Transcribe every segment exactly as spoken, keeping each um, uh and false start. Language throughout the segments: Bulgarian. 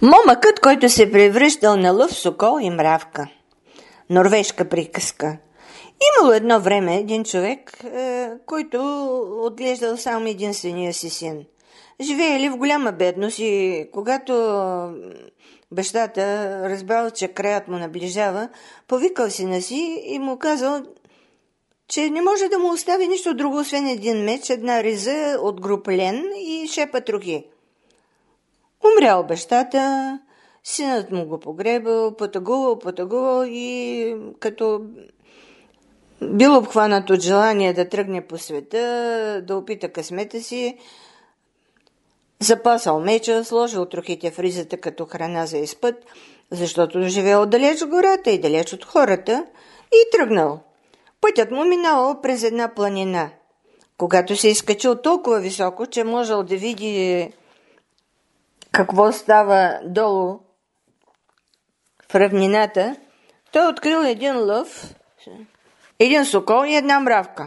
Момъкът, който се превръщал на лъв, сокол и мравка. Норвежка приказка. Имало едно време един човек, е, който отглеждал само единствения си син. Живеели в голяма бедност и когато бащата разбрал, че краят му наближава, повикал сина си и му казал, че не може да му остави нищо друго, освен един меч, една риза от груб лен и шепа трохи. Умрял бащата, синът му го погребал, потъгувал, потъгувал и като бил обхванат от желание да тръгне по света, да опита късмета си, запасал меча, сложил трохите в ризата като храна за изпът, защото живеел далеч от гората и далеч от хората, и тръгнал. Пътят му минавал през една планина. Когато се изкачил толкова високо, че можел да види какво става долу в равнината, той открил един лъв, един сокол и една мравка.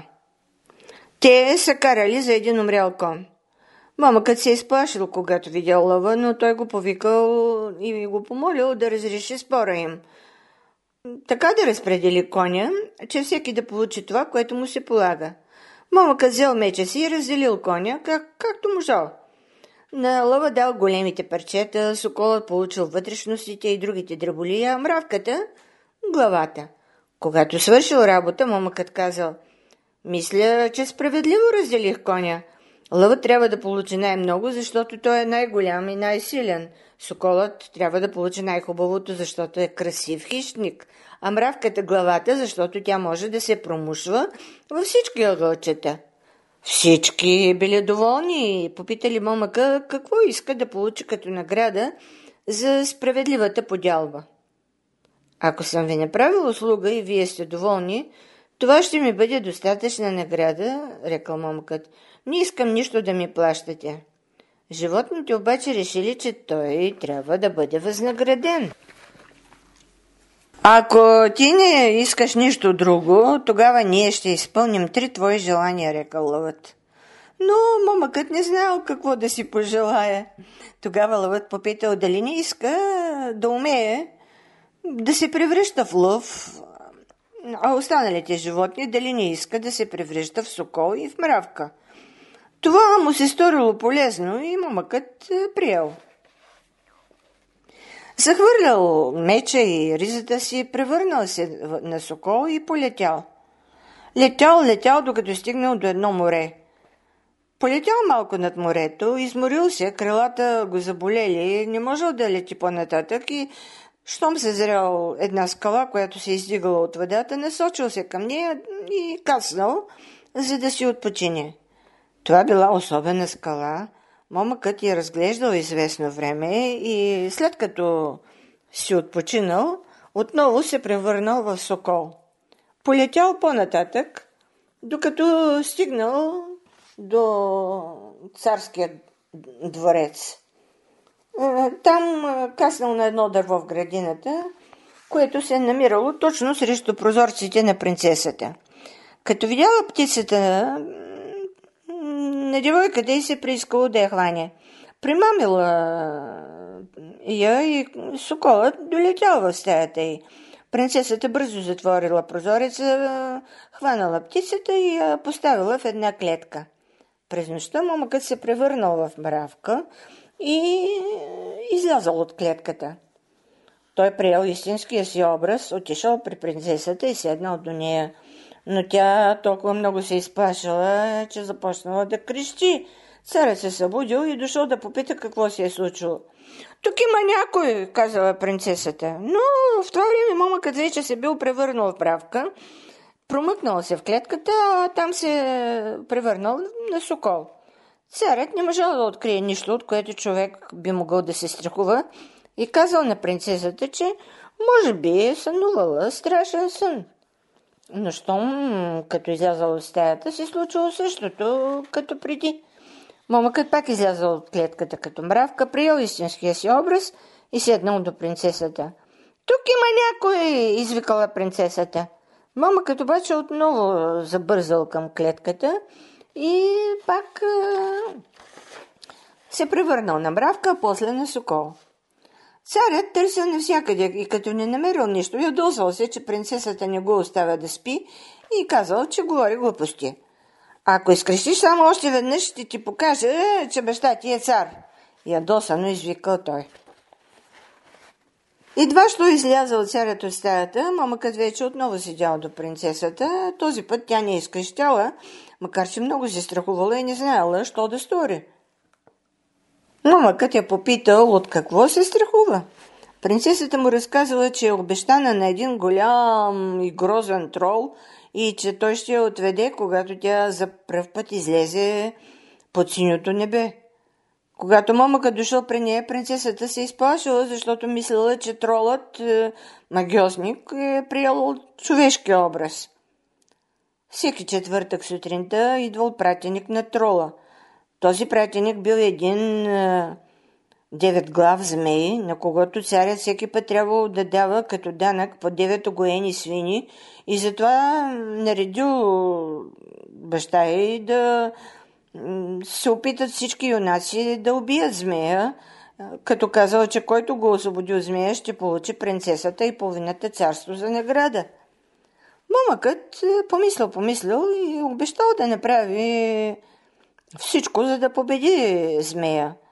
Те са карали за един умрял кон. Момъкът се изплашил, когато видял лъва, но той го повикал и го помолил да разреши спора им. Така да разпредели коня, че всеки да получи това, което му се полага. Момъкът взел меча си и разделил коня, как, както можал. На лъва дал големите парчета, соколът получил вътрешностите и другите дреболия, а мравката – главата. Когато свършил работа, момъкът казал: «Мисля, че справедливо разделих коня. Лъвът трябва да получи най-много, защото той е най-голям и най-силен. Соколът трябва да получи най-хубавото, защото е красив хищник, а мравката главата, защото тя може да се промушва във всички ъгълчета». Всички били доволни и попитали момъка какво иска да получи като награда за справедливата подялба. «Ако съм ви направил услуга и вие сте доволни, това ще ми бъде достатъчна награда», рекал момъкът. «Не искам нищо да ми плащате». Животните обаче решили, че той трябва да бъде възнаграден. «Ако ти не искаш нищо друго, тогава ние ще изпълним три твои желания», рекал лъвът. Но момъкът не знал какво да си пожелая. Тогава лъвът попитал дали не иска да умее да се превръща в лъв, а останалите животни дали не иска да се превръща в сокол и в мравка. Това му се сторило полезно и момъкът приел. Захвърлял меча и ризата си, превърнал се на сокол и полетял. Летял, летял, докато стигнал до едно море. Полетял малко над морето, изморил се, крилата го заболели, не можел да лети по-нататък и щом се зрял една скала, която се издигала от водата, насочил се към нея и кацнал, за да си отпочине. Това била особена скала. Момъкът я разглеждал известно време и след като си отпочинал, отново се превърнал в сокол. Полетял по-нататък, докато стигнал до царския дворец. Там каснал на едно дърво в градината, което се е намирало точно срещу прозорците на принцесата. Като видяла птицата на девойката и се приискало да я хване. Примамила я и соколът долетял в стаята й. Принцесата бързо затворила прозореца, хванала птицата и я поставила в една клетка. През нощта момъкът се превърнал в мравка и излязал от клетката. Той приел истинския си образ, отишъл при принцесата и седнал до нея. Но тя толкова много се изплашила, че започнала да крещи. Царят се събудил и дошъл да попита какво се е случило. «Тук има някой», казала принцесата. Но в това време момъкът вече се бил превърнал в мравка, промъкнал се в клетката, а там се превърнал на сокол. Царят не можел да открие нищо, от което човек би могъл да се страхува, и казал на принцесата, че може би е сънувала страшен сън. Но щом като излязал от стаята, се случило същото като преди. Момъкът пак излязал от клетката като мравка, приел истинския си образ и седнал до принцесата. «Тук има някой!» извикала принцесата. Момъкът обаче отново забързал към клетката и пак а, се превърнал на мравка, а после на сокол. Царят търсил навсякъде и като не намерил нищо, ядосал се, че принцесата не го оставя да спи и казал, че говори глупости. Ако изкрещиш само още веднъж, ще ти покажа, че баща ти е цар. Ядосано извикал той. Едва що излязъл царят от стаята, момъкът вече отново седял до принцесата. Този път тя не изкрещяла, макар че много се страхувала и не знаела, що да стори. Момъкът я попитал от какво се страхува. Принцесата му разказала, че е обещана на един голям и грозен трол и че той ще я отведе, когато тя за пръв път излезе под синьото небе. Когато момъкът дошъл при нея, принцесата се изплашила, защото мислила, че тролът, е, магиосник, е приел човешки образ. Всеки четвъртък сутринта идвал пратеник на трола. Този пратеник бил един е, деветглав змей, на когото царят всеки път трябвало да дава като данък по девет огоени свини и затова наредил баща й да се опитат всички юнаци да убият змея, като казал, че който го освободи от змея, ще получи принцесата и половината царство за награда. Момъкът помислял, помислял и обещал да направи всичко, за да победи змея.